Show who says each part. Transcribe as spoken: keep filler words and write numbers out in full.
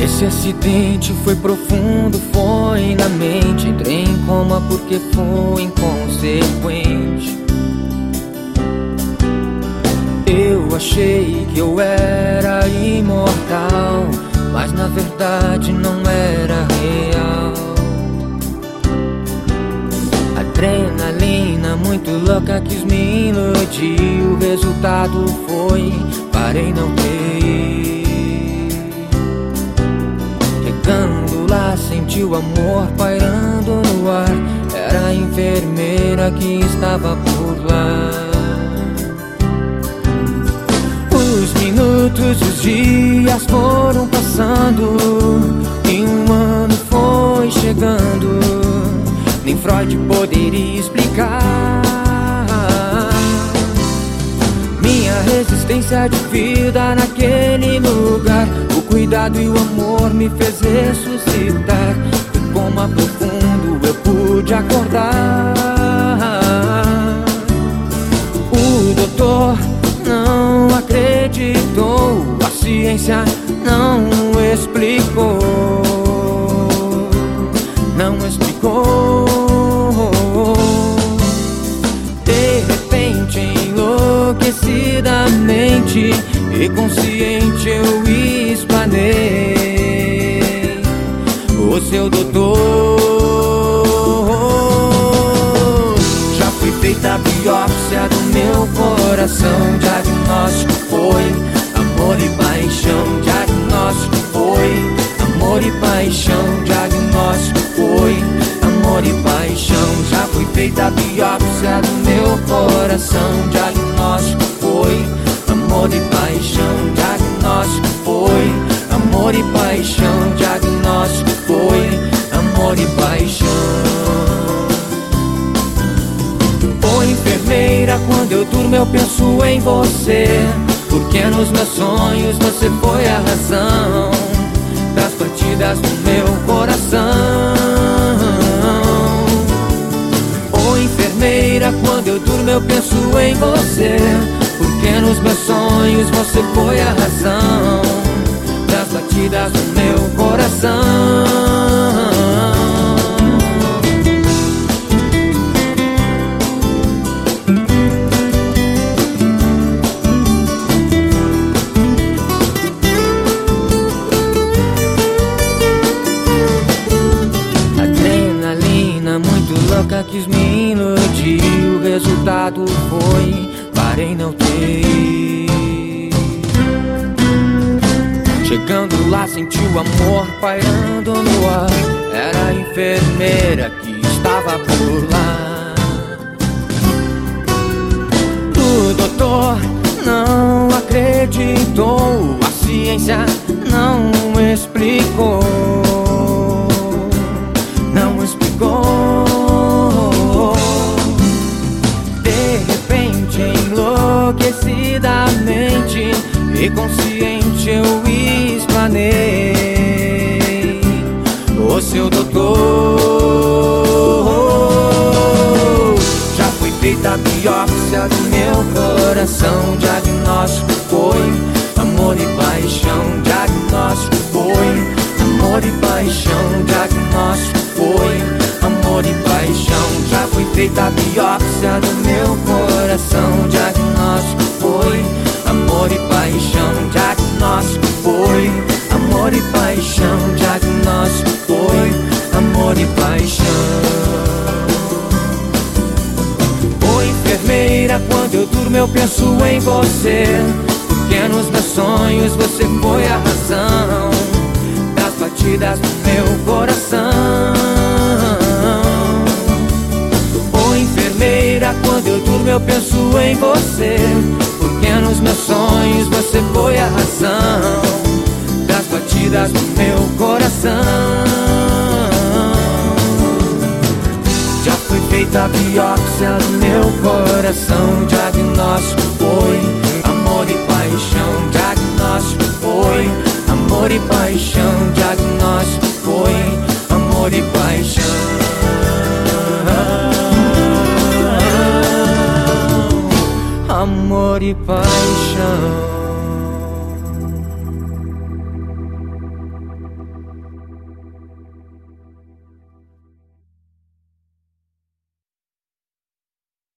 Speaker 1: Esse acidente foi profundo, foi na mente. Entrei em coma porque fui inconsequente. Eu achei que eu era imortal, mas na verdade não era real. Adrenalina muito louca quis me iludir. O resultado foi, parei não ter. Chegando lá senti o amor pairando no ar. Era a enfermeira que estava por lá. Os minutos, os dias foram passando e um ano foi chegando. Nem Freud poderia explicar minha resistência de vida naquele lugar. O cuidado e o amor me fez ressuscitar. Do coma profundo eu pude acordar. O doutor não acreditou, a ciência não explicou, não explicou. De repente, enlouquecidamente e consciente eu explanei: o seu doutor. Já foi feita a biópsia do meu coração. Diagnóstico foi amor e paixão. Diagnóstico foi amor e paixão. Diagnóstico foi amor e paixão. Já foi feita a biópsia do meu coração. Diagnóstico foi amor e paixão. Diagnóstico foi amor e paixão. Diagnóstico foi amor e paixão. Ô enfermeira, quando eu durmo eu penso em você, porque nos meus sonhos você foi a razão das batidas do meu coração. Ô enfermeira, quando eu durmo eu penso em você, porque nos meus sonhos você foi a razão das batidas do meu coração. Quis me iludir, o resultado foi, parei não ter. Chegando lá senti o amor pairando no ar. Era a enfermeira que estava por lá. O doutor não acreditou, a ciência não explicou, não explicou. Enlouquecidamente e consciente eu explanei: o seu doutor. Já foi feita a biópsia do meu coração. Diagnóstico foi amor e paixão. Diagnóstico foi amor e paixão. Diagnóstico foi amor e paixão. Já foi feita a biópsia do meu coração. Diagnóstico foi amor e paixão. Diagnóstico foi amor e paixão. Diagnóstico foi amor e paixão. Ô enfermeira, quando eu durmo eu penso em você, porque nos meus sonhos você foi a razão das batidas do meu coração. Quando eu durmo eu penso em você, porque nos meus sonhos você foi a razão das batidas do meu coração. Já foi feita a biópsia do meu coração. Diagnóstico foi amor e paixão. Diagnóstico foi amor e paixão. Diagnóstico foi amor e paixão. Amor e paixão.